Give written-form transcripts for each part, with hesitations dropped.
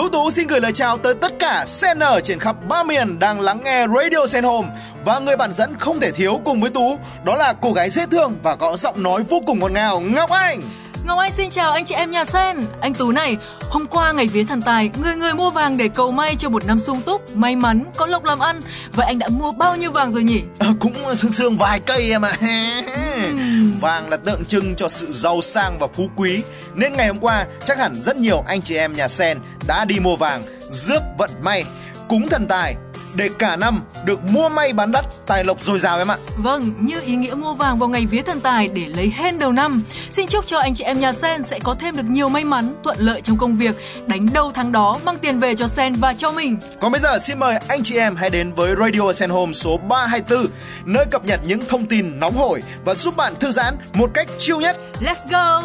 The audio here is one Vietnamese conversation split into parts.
Tú xin gửi lời chào tới tất cả Sener trên khắp ba miền đang lắng nghe Radio Sen Home. Và người bạn dẫn không thể thiếu cùng với Tú, đó là cô gái dễ thương và có giọng nói vô cùng ngọt ngào, Ngọc Anh. Ngọc Anh xin chào anh chị em nhà Sen. Anh Tú này, hôm qua ngày vía thần tài, người người mua vàng để cầu may cho một năm sung túc, may mắn, có lộc làm ăn. Vậy anh đã mua bao nhiêu vàng rồi nhỉ? Cũng sương vài cây em ạ. Vàng là tượng trưng cho sự giàu sang và phú quý, nên ngày hôm qua chắc hẳn rất nhiều anh chị em nhà Sen đã đi mua vàng, rước vận may, cúng thần tài để cả năm được mua may bán đắt, tài lộc dồi dào em ạ. Vâng, như ý nghĩa mua vàng vào ngày vía thần tài để lấy hên đầu năm. Xin chúc cho anh chị em nhà Sen sẽ có thêm được nhiều may mắn, thuận lợi trong công việc, đánh đâu thắng đó, mang tiền về cho Sen và cho mình. Còn bây giờ xin mời anh chị em hãy đến với Radio Sen Home số 324, nơi cập nhật những thông tin nóng hổi và giúp bạn thư giãn một cách chill nhất. Let's go!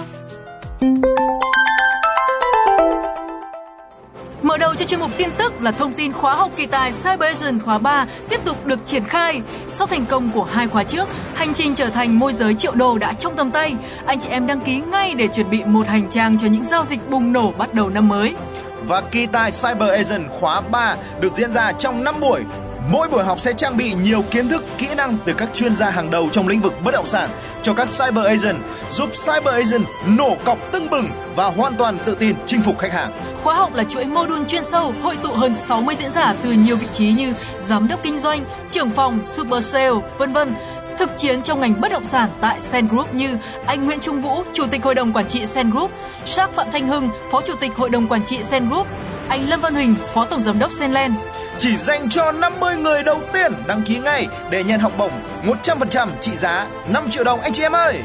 Mở đầu cho chuyên mục tin tức là thông tin khóa học kỳ tài Cyber Agent khóa 3 tiếp tục được triển khai. Sau thành công của 2 khóa trước, hành trình trở thành môi giới triệu đô đã trong tầm tay. Anh chị em đăng ký ngay để chuẩn bị một hành trang cho những giao dịch bùng nổ bắt đầu năm mới. Và kỳ tài Cyber Agent khóa 3 được diễn ra trong 5 buổi. Mỗi buổi học sẽ trang bị nhiều kiến thức, kỹ năng từ các chuyên gia hàng đầu trong lĩnh vực bất động sản cho các Cyber Agent, giúp Cyber Agent nổ cọc tưng bừng và hoàn toàn tự tin chinh phục khách hàng. Khóa học là chuỗi module chuyên sâu hội tụ hơn 60 diễn giả từ nhiều vị trí như giám đốc kinh doanh, trưởng phòng, super sale, v.v. Thực chiến trong ngành bất động sản tại Sen Group như anh Nguyễn Trung Vũ, Chủ tịch Hội đồng Quản trị Sen Group, Shark Phạm Thanh Hưng, Phó Chủ tịch Hội đồng Quản trị Sen Group, anh Lâm Văn Huỳnh, Phó Tổng Giám đốc Senland. Chỉ dành cho 50 người đầu tiên đăng ký ngay để nhận học bổng 100% trị giá 5 triệu đồng anh chị em ơi!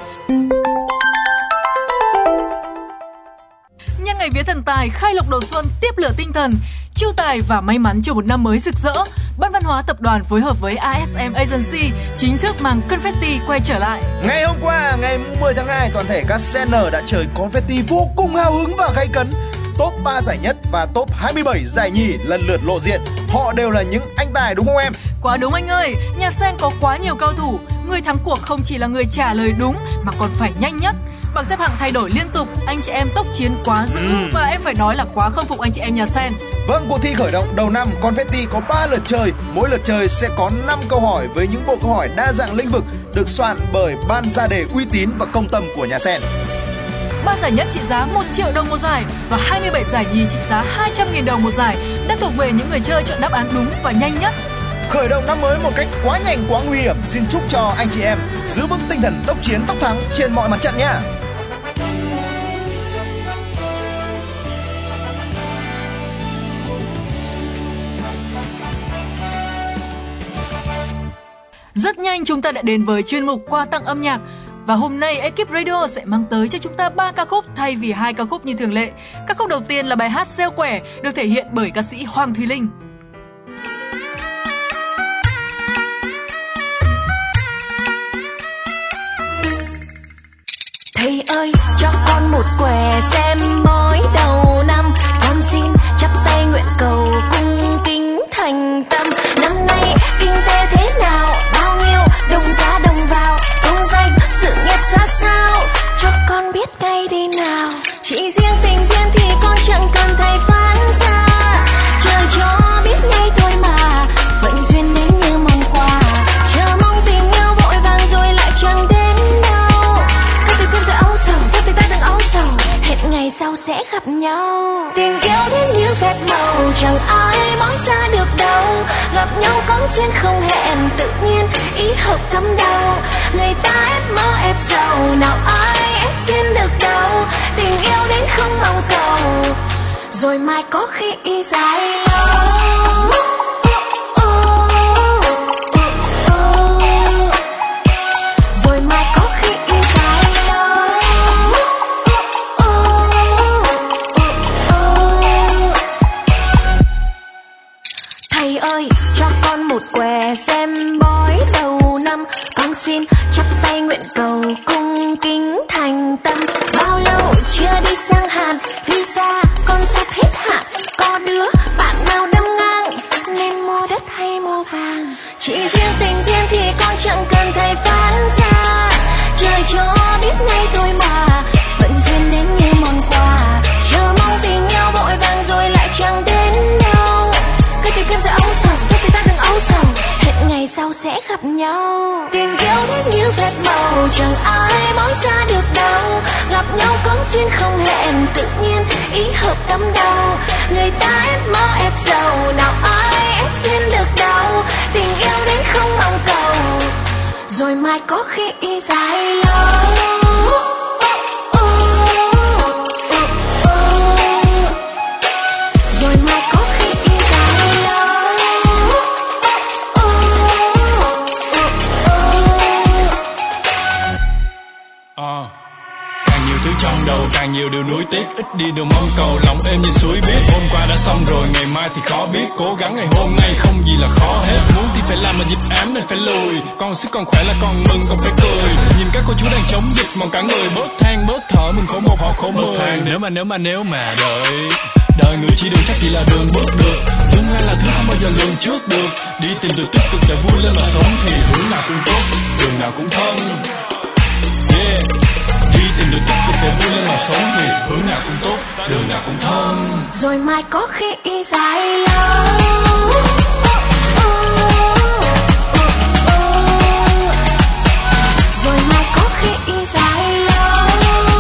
Nhân ngày vía thần tài, khai lộc đầu xuân, tiếp lửa tinh thần, chiêu tài và may mắn cho một năm mới rực rỡ, Ban Văn hóa Tập đoàn phối hợp với ASM Agency chính thức mang confetti quay trở lại. Ngày hôm qua, ngày 10 tháng 2, toàn thể các Sener đã chơi confetti vô cùng hào hứng và gay cấn. Top 3 giải nhất và top 27 giải nhì lần lượt lộ diện. Họ đều là những anh tài đúng không em? Quá đúng anh ơi, nhà Sen có quá nhiều cao thủ. Người thắng cuộc không chỉ là người trả lời đúng mà còn phải nhanh nhất. Bảng xếp hạng thay đổi liên tục, anh chị em tốc chiến quá dữ và em phải nói là quá khâm phục anh chị em nhà Sen. Vâng, cuộc thi khởi động đầu năm Confetti có 3 lượt chơi. Mỗi lượt chơi sẽ có 5 câu hỏi với những bộ câu hỏi đa dạng lĩnh vực được soạn bởi ban ra đề uy tín và công tâm của nhà Sen. 3 giải nhất trị giá 1 triệu đồng một giải và 27 giải nhì trị giá 200.000 đồng một giải đã thuộc về những người chơi chọn đáp án đúng và nhanh nhất. Khởi động năm mới một cách quá nhanh quá nguy hiểm, xin chúc cho anh chị em giữ vững tinh thần tốc chiến tốc thắng trên mọi mặt trận nha. Rất nhanh chúng ta đã đến với chuyên mục quà tặng âm nhạc. Và hôm nay ekip Radio sẽ mang tới cho chúng ta 3 ca khúc thay vì 2 ca khúc như thường lệ. Ca khúc đầu tiên là bài hát Gieo Quẻ được thể hiện bởi ca sĩ Hoàng Thùy Linh. Thầy ơi, cho con một quẻ xem bói đầu năm. Con xin chắp tay nguyện cầu cung kính thành tâm. Năm nay kinh tế thế nào, bao nhiêu đồng ra đồng vào, công danh sự nghiệp ra sao, cho con biết ngay đi nào. Chỉ riêng tình duyên thì con chẳng cần thầy phán ra, trời cho biết ngay thôi mà, phận duyên đến như mong quà. Chờ mong tình yêu vội vàng rồi lại chẳng đến đâu. Các tình cũng sẽ âu sầu, các tình ta đừng âu sầu, hẹn ngày sau sẽ gặp nhau. Tình yêu đến như phép màu, chẳng ai nói ra được đâu. Gặp nhau có duyên không hẹn, tự nhiên ý hợp thấm đau. Người ta ép mơ ép giàu, nào ai ép duyên được đâu. Tình yêu đến không mong cầu, rồi mai có khi y dài lâu. Rồi mai có khi y dài lâu. Thầy ơi, cho con một quẻ xem bói đầu năm. Con xin chắp tay nguyện cầu cung kính thành tâm. Bao lâu chưa đi sang Hàn, visa con sắp hết hạn. Có đứa bạn nào đâm ngang, nên mua đất hay mua vàng. Chỉ riêng tình duyên thì con chẳng cần thầy phán ra, trời cho biết ngay thôi mà, phận duyên đến như món quà. Chờ mong tình yêu vội vàng rồi lại chẳng đến sau sẽ gặp nhau. Tình yêu đến như phép màu, chẳng ai bỏ xa được đâu. Gặp nhau cũng duyên không hẹn, tự nhiên ý hợp tâm đầu. Người ta ép mơ ép giàu, nào ai ép duyên được đâu. Tình yêu đến không mong cầu, rồi mai có khi dài lâu. Càng nhiều điều nuối tiếc, ít đi điều mong cầu, lòng êm như suối biết. Hôm qua đã xong rồi, ngày mai thì khó biết. Cố gắng ngày hôm nay không gì là khó hết. Muốn thì phải làm mà dịch ám nên phải lùi. Còn sức còn khỏe là còn mừng còn phải cười. Nhìn các cô chú đang chống dịch mong cả người bớt than bớt thở. Mình khổ một họ khổ mười. Nếu mà đời người chỉ đường chắc chỉ là đường bước được. Tương lai là thứ không bao giờ lường trước được. Đi tìm từ tích cực để vui lên mà sống thì hướng nào cũng tốt, đường nào cũng thân. Yeah. Đi tìm được tích cực để vui lên mà sống thì hướng nào cũng tốt, đường nào cũng thân. Rồi mai có khi dài lâu. Rồi mai có khi dài lâu.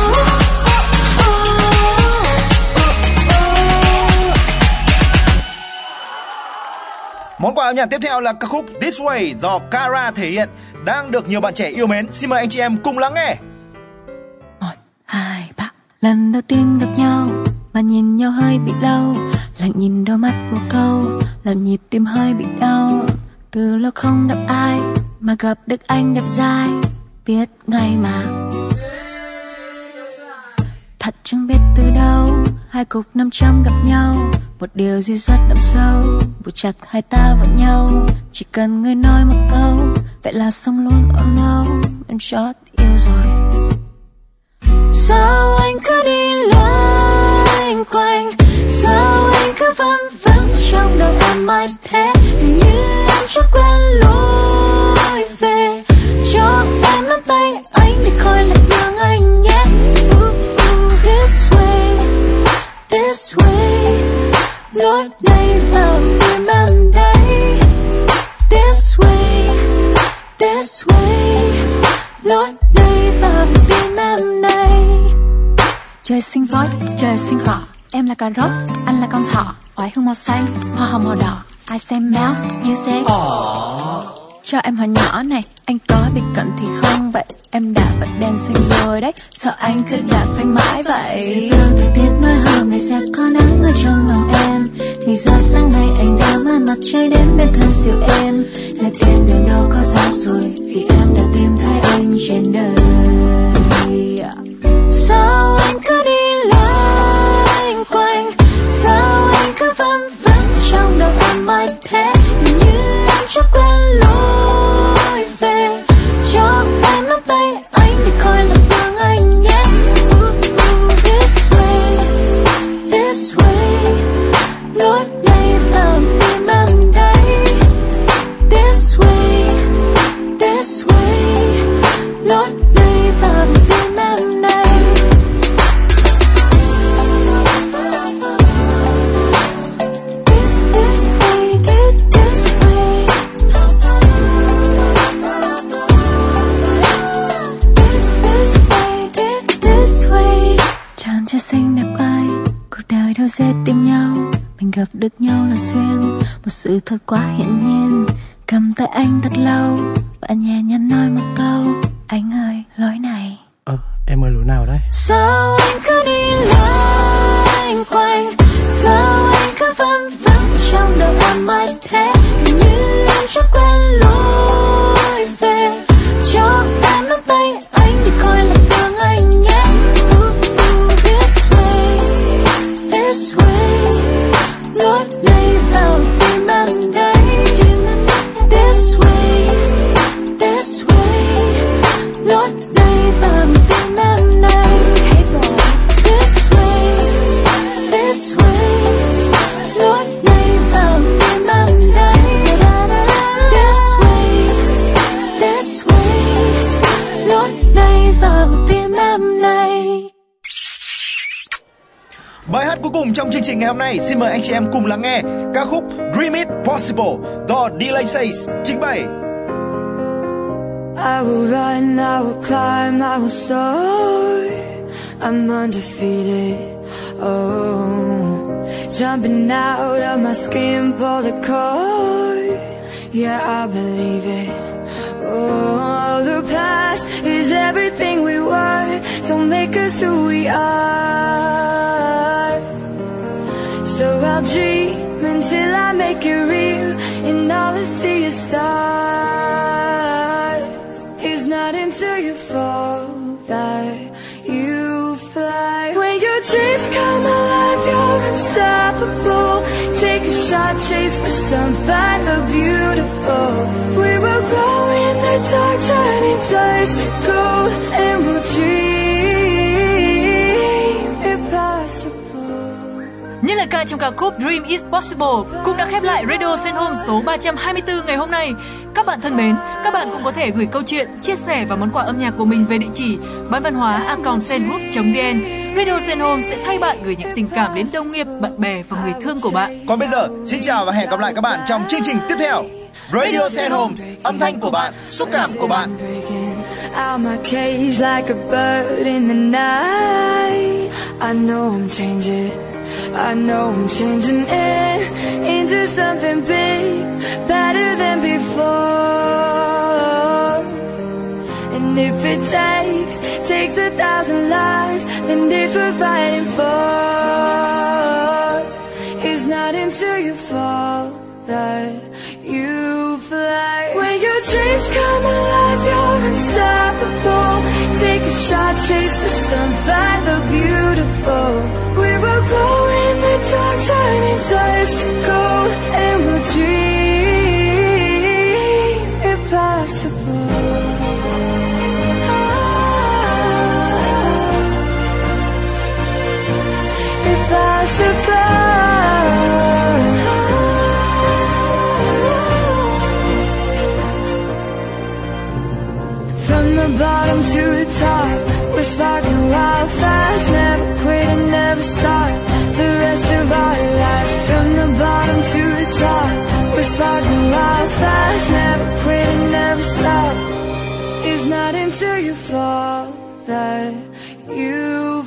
Món quà âm nhạc tiếp theo là ca khúc This Way do Kara thể hiện, đang được nhiều bạn trẻ yêu mến. Xin mời anh chị em cùng lắng nghe. 1, 2, 3. Lần đầu tiên gặp nhau mà nhìn nhau hơi bị lâu, lặng nhìn đôi mắt một câu làm nhịp tim hơi bị đau. Từ lâu không gặp ai mà gặp được anh đẹp dai, biết ngay mà. Thật chẳng biết từ đâu hai cục 500 gặp nhau, một điều gì rất đậm sâu buộc chặt hai ta vào nhau. Chỉ cần người nói một câu vậy là xong luôn. Oh no, em chót yêu rồi. Sao anh cứ đi loanh quanh, sao anh cứ vân vân trong đầu em mãi thế. Hình như em chắc quen lối về, cho em nắm tay anh để khỏi lạc đường anh nhé. This way, this way, lối này vào tim em đây. This way, this way, lối này vào tim em đây. Trời sinh voi, trời sinh cỏ, em là cà rốt, anh là con thỏ. Oải hương màu xanh, hoa hồng màu đỏ, I say melt, you say cho em hoa nhỏ này, anh có bị cận thì không vậy? Em đã bật đèn xanh rồi đấy, sợ anh cứ đạp phanh mãi vậy. Dự báo thời tiết nói hôm nay sẽ có nắng ở trong lòng em, thì giờ sáng nay anh đã mang mặt trời đến bên thân siêu em. Lời em đường đâu có xa rồi, vì em đã tìm thấy anh trên đời. Sao anh cứ đi loanh quanh, sao anh cứ vân vân trong đầu em mãi thế. Hình như em chắc quen lối về, cho em nắm tay anh để khỏi lạc đường anh nhé. This way, this way, lối này vào tim em đây. This way, this way, lối này vào tim em đây. Trái xanh đẹp ơi, cuộc đời đâu dễ tìm nhau, mình gặp được nhau là duyên, một sự thật quá hiển nhiên. Cầm tay anh thật lâu và nhẹ nhàng nói một câu, anh ơi lối này. Em ơi lối nào đấy? Sao anh cứ đi loanh quanh, sao anh cứ vân vân trong đầu em mãi thế. Hình như em chắc quen lối về, cho em nắm tay anh để khỏi lạc đường anh nhé. This way, lối này vào tim em đây. This way, lối này vào tim em đây. Hey boy. This way, lối này vào tim em đây. This way, lối này vào tim em đây. Bài hát cuối cùng trong chương trình ngày hôm nay, xin mời anh chị em cùng lắng nghe ca khúc Dream It Possible do Delays trình bày. I will run, I will climb, I will soar. I'm undefeated. Oh, jumping out of my skin, pull the cord. Yeah, I believe it. Oh, the past is everything we were. Don't make us who we are. So I'll dream until I make it real, and all I see is stars. It's not until you fall that you fly. When your dreams come alive, you're unstoppable. Take a shot, chase the sun, find the beautiful. We will glow in the dark, turning dust to gold, and we'll dream impossible. Những lời ca trong ca khúc Dream is Possible cũng đã khép lại Radio Sen Home số 324 ngày hôm nay. Các bạn thân mến, các bạn cũng có thể gửi câu chuyện, chia sẻ và món quà âm nhạc của mình về địa chỉ banvanhoa@sengroup.vn. Radio Sen Home sẽ thay bạn gửi những tình cảm đến đồng nghiệp, bạn bè và người thương của bạn. Còn bây giờ, xin chào và hẹn gặp lại các bạn trong chương trình tiếp theo. Radio Sen Home, âm thanh của bạn, xúc cảm của bạn. Out my cage like a bird in the night. I know I'm changing. I know I'm changing it into something big, better than before. And if it takes 1,000 lives, then it's worth fighting for. It's not until you fall that you fly. When your dreams come alive, you're unstoppable. Take a shot, chase the sun, find the beautiful. We will go in the dark, turning dust to gold, and we'll dream impossible. Impossible. From the bottom to the top, we're sparking wild fast. Never quit and never stop the rest of our lives. From the bottom to the top, we're sparking wild fast. Never quit and never stop. It's not until you fall that you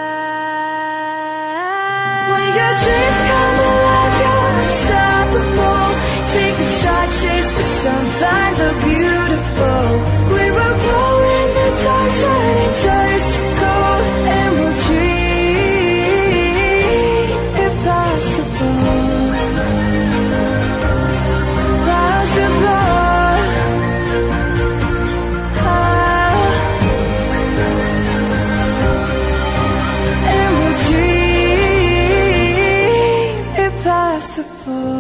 fly. When your dreams come alive, you're unstoppable. Take a shot, chase the sun, find the beautiful. We will grow in the dark, turning dust to gold, and we'll dream impossible. Possible. And we'll dream impossible.